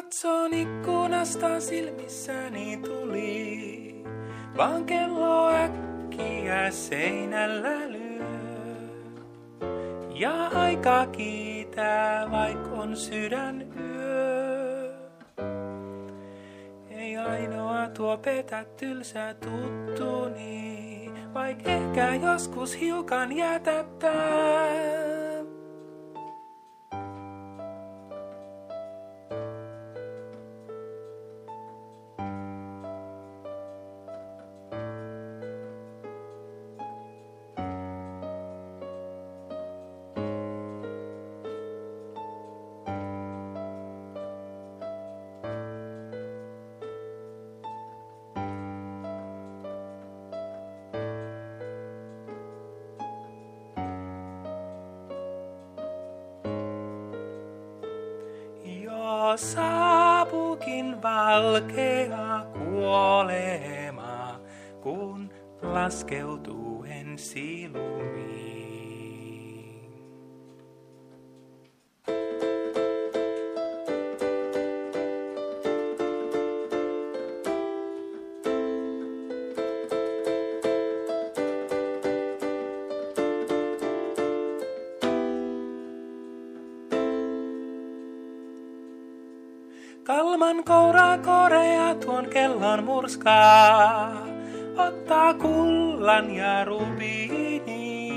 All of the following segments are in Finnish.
katson ikkunasta, silmissäni tuli, vaan kello äkkiä seinällä lyö. Ja aika kiitää, vaik on sydän yö. Ei ainoa tuo petä tylsä tuttuni, vaik ehkä joskus hiukan jätättää. Saapukin valkea kuolema, kun laskeutuu ensilumiin. Kalman kouraa korea tuon kellon murskaa, ottaa kullan ja rubiinit.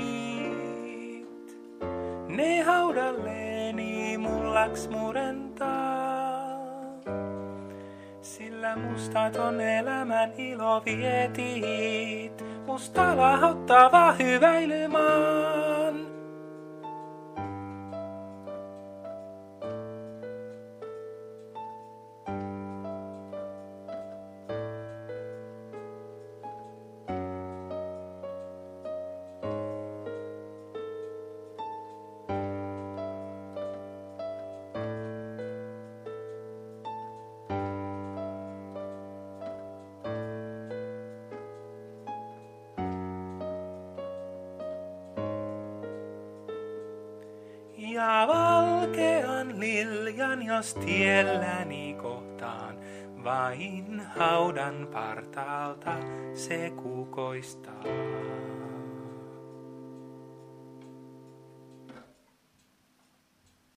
Ne haudalleeni mullaks murentaa, sillä mustat on elämän ilovietit, musta lahottava hyväilymaan. Ja valkean liljan, jos tielläni kohtaan, vain haudan partaalta se kukoistaa.